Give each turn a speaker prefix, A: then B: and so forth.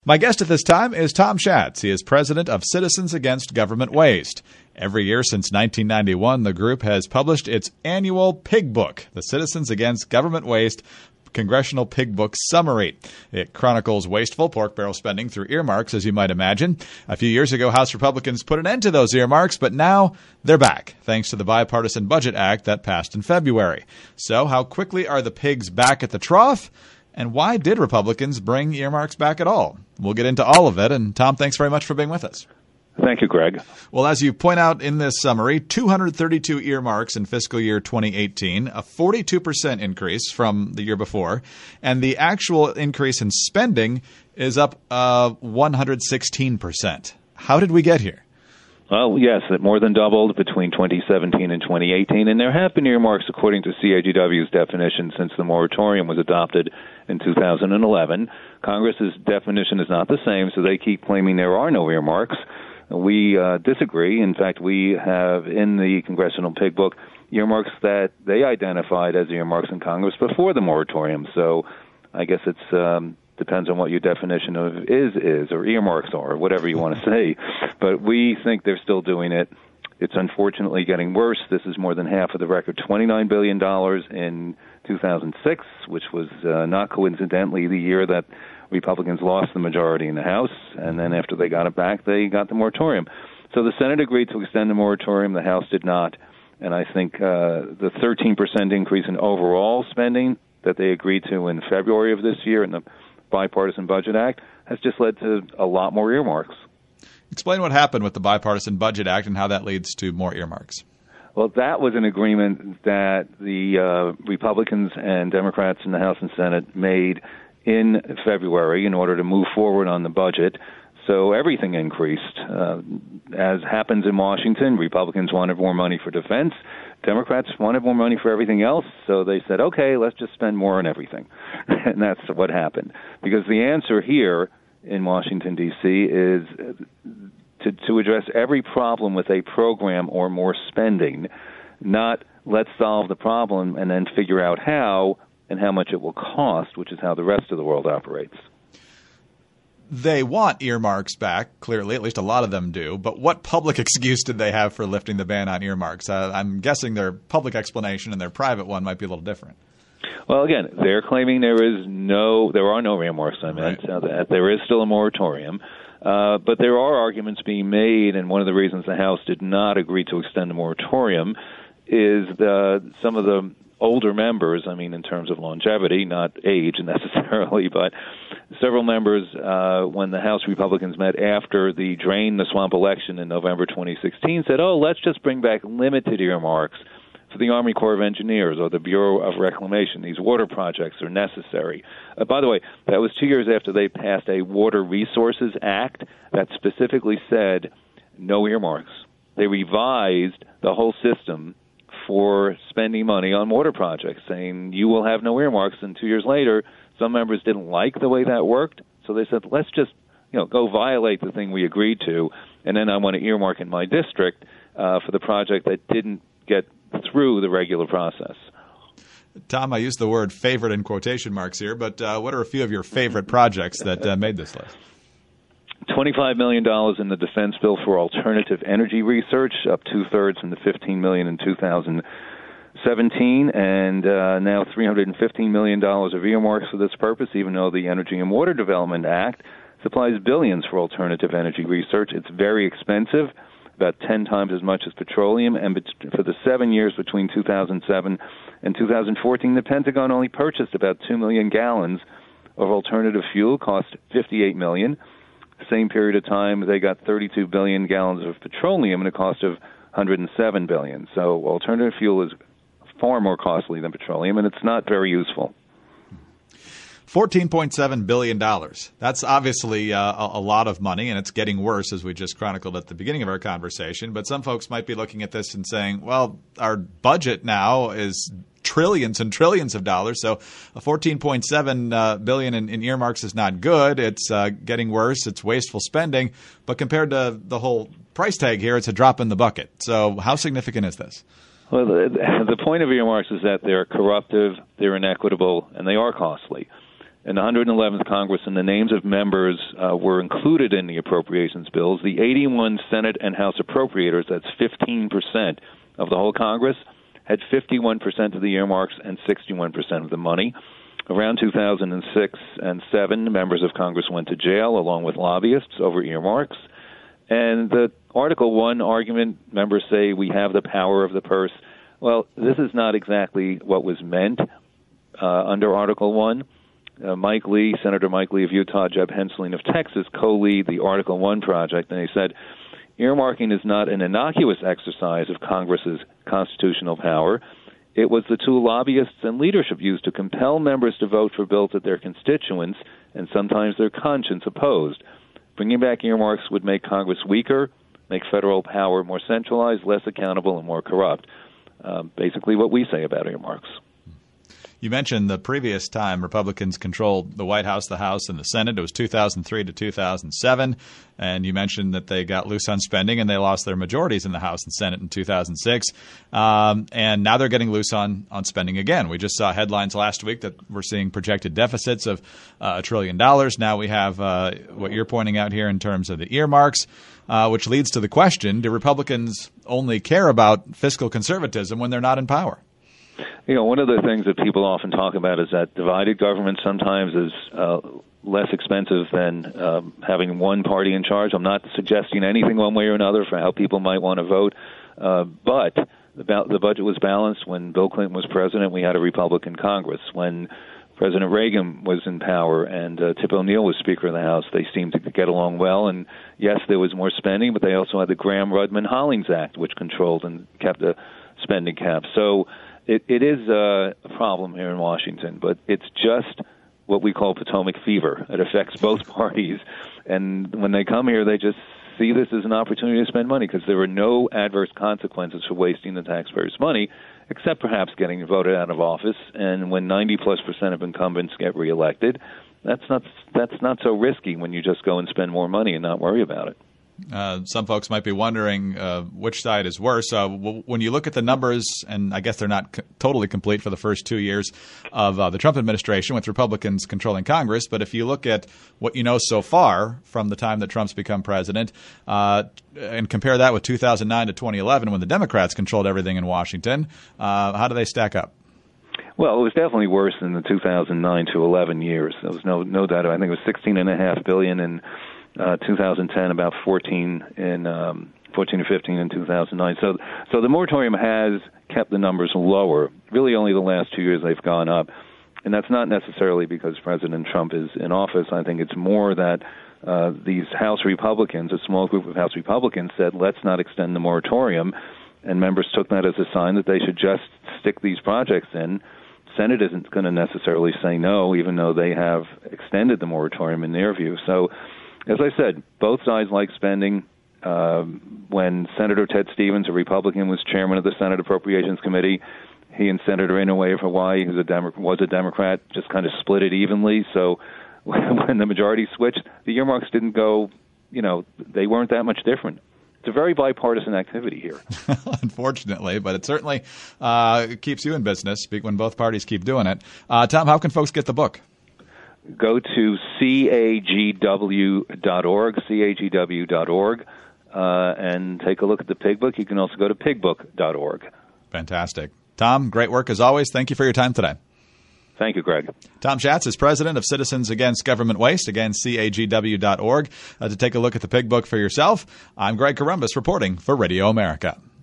A: My guest at this time is Tom Schatz. He is president of Citizens Against Government Waste. Every year since 1991, the group has published its annual Pig Book, the Citizens Against Government Waste Congressional Pig Book Summary. It chronicles wasteful pork barrel spending through earmarks, as you might imagine. A few years ago, House Republicans put an end to those earmarks, but now they're back, thanks to the Bipartisan Budget Act that passed in February. So how quickly are the pigs back at the trough? And why did Republicans bring earmarks back at all? We'll get into all of it. And Tom, thanks very much for being with us.
B: Thank you, Greg.
A: Well, as you point out in this summary, 232 earmarks in fiscal year 2018, a 42% increase from the year before. And the actual increase in spending is up 116%. How did we get here?
B: Well, yes, it more than doubled between 2017 and 2018, and there have been earmarks according to CAGW's definition since the moratorium was adopted in 2011. Congress's definition is not the same, so they keep claiming there are no earmarks. We disagree. In fact, we have in the Congressional Pig Book earmarks that they identified as earmarks in Congress before the moratorium. So I guess it's depends on what your definition of is or earmarks are, or whatever you want to say. But we think they're still doing it. It's unfortunately getting worse. This is more than half of the record, $29 billion in 2006, which was not coincidentally the year that Republicans lost the majority in the House, and then after they got it back, they got the moratorium. So the Senate agreed to extend the moratorium. The House did not. And I think the 13% increase in overall spending that they agreed to in February of this year in the Bipartisan Budget Act has just led to a lot more earmarks.
A: Explain what happened with the Bipartisan Budget Act and how that leads to more earmarks.
B: Well, that was an agreement that the Republicans and Democrats in the House and Senate made in February in order to move forward on the budget. So everything increased. As happens in Washington, Republicans wanted more money for defense. Democrats wanted more money for everything else, so they said, okay, let's just spend more on everything. And that's what happened. Because the answer here in Washington, D.C. is to address every problem with a program or more spending, not let's solve the problem and then figure out how and how much it will cost, which is how the rest of the world operates.
A: They want earmarks back, clearly, at least a lot of them do, but what public excuse did they have for lifting the ban on earmarks? I'm guessing their public explanation and their private one might be a little different.
B: Well, again, they're claiming there are no earmarks, that there is still a moratorium, but there are arguments being made, and one of the reasons the House did not agree to extend the moratorium is some of the older members, in terms of longevity, not age necessarily, but several members, when the House Republicans met after the Drain the Swamp election in November 2016, said, let's just bring back limited earmarks for the Army Corps of Engineers or the Bureau of Reclamation. These water projects are necessary. By the way, that was 2 years after they passed a Water Resources Act that specifically said no earmarks. They revised the whole system for spending money on water projects, saying you will have no earmarks. And 2 years later, some members didn't like the way that worked, so they said, let's just go violate the thing we agreed to, and then I want to earmark in my district for the project that didn't get through the regular process.
A: Tom, I used the word favorite in quotation marks here, but what are a few of your favorite projects that made this list?
B: $25 million in the defense bill for alternative energy research, up two-thirds from the $15 million in 2017, and now $315 million of earmarks for this purpose, even though the Energy and Water Development Act supplies billions for alternative energy research. It's very expensive, about 10 times as much as petroleum, and for the 7 years between 2007 and 2014, the Pentagon only purchased about 2 million gallons of alternative fuel, cost $58 million. Same period of time, they got 32 billion gallons of petroleum at a cost of $107 billion. So alternative fuel is far more costly than petroleum, and it's not very useful.
A: $14.7 billion. That's obviously a lot of money, and it's getting worse, as we just chronicled at the beginning of our conversation. But some folks might be looking at this and saying, well, our budget now is trillions and trillions of dollars. So a $14.7 billion in earmarks is not good. It's getting worse. It's wasteful spending. But compared to the whole price tag here, it's a drop in the bucket. So how significant is this?
B: Well, the point of earmarks is that they're corruptive, they're inequitable, and they are costly. in the 111th Congress, and the names of members were included in the appropriations bills, the 81 Senate and House appropriators, that's 15% of the whole Congress, had 51% of the earmarks and 61% of the money. Around 2006 and 7, members of Congress went to jail along with lobbyists over earmarks. And the Article 1 argument, members say we have the power of the purse. Well, this is not exactly what was meant under Article 1. Mike Lee, Senator Mike Lee of Utah, Jeb Hensling of Texas co-lead the Article 1 project, and he said, earmarking is not an innocuous exercise of Congress's constitutional power. It was the tool lobbyists and leadership used to compel members to vote for bills that their constituents and sometimes their conscience opposed. Bringing back earmarks would make Congress weaker, make federal power more centralized, less accountable, and more corrupt. Basically what we say about earmarks.
A: You mentioned the previous time Republicans controlled the White House, the House, and the Senate. It was 2003 to 2007. And you mentioned that they got loose on spending and they lost their majorities in the House and Senate in 2006. And now they're getting loose on spending again. We just saw headlines last week that we're seeing projected deficits of $1 trillion. Now we have what you're pointing out here in terms of the earmarks, which leads to the question, do Republicans only care about fiscal conservatism when they're not in power?
B: You know, one of the things that people often talk about is that divided government sometimes is less expensive than having one party in charge. I'm not suggesting anything one way or another for how people might want to vote, but the budget was balanced. When Bill Clinton was president, we had a Republican Congress. When President Reagan was in power and Tip O'Neill was Speaker of the House, they seemed to get along well. And yes, there was more spending, but they also had the Graham-Rudman-Hollings Act, which controlled and kept the spending cap. So it is a problem here in Washington, but it's just what we call Potomac fever. It affects both parties. And when they come here, they just see this as an opportunity to spend money because there are no adverse consequences for wasting the taxpayers' money, except perhaps getting voted out of office. And when 90+% of incumbents get reelected, that's not so risky when you just go and spend more money and not worry about it.
A: Some folks might be wondering which side is worse. When you look at the numbers, and I guess they're not totally complete for the first 2 years of the Trump administration with Republicans controlling Congress, but if you look at what you know so far from the time that Trump's become president and compare that with 2009 to 2011 when the Democrats controlled everything in Washington, how do they stack up?
B: Well, it was definitely worse than the 2009 to 11 years. There was no doubt. I think it was $16.5 billion in 2010, about 14 to 15 in 2009. So the moratorium has kept the numbers lower. Really, only the last 2 years they've gone up, and that's not necessarily because President Trump is in office. I think it's more that these House Republicans, a small group of House Republicans, said let's not extend the moratorium, and members took that as a sign that they should just stick these projects in. Senate isn't going to necessarily say no, even though they have extended the moratorium in their view. So, as I said, both sides like spending. When Senator Ted Stevens, a Republican, was chairman of the Senate Appropriations Committee, he and Senator Inouye of Hawaii, who was a Democrat, just kind of split it evenly. So when the majority switched, the earmarks didn't go, they weren't that much different. It's a very bipartisan activity here.
A: Unfortunately, but it certainly keeps you in business when both parties keep doing it. Tom, how can folks get the book?
B: Go to cagw.org, and take a look at the Pig Book. You can also go to pigbook.org. Fantastic.
A: Tom, great work as always. Thank you for your time today.
B: Thank you, Greg.
A: Tom Schatz is president of Citizens Against Government Waste. Again, cagw.org to take a look at the Pig Book for yourself. I'm Greg Corombos reporting for Radio America.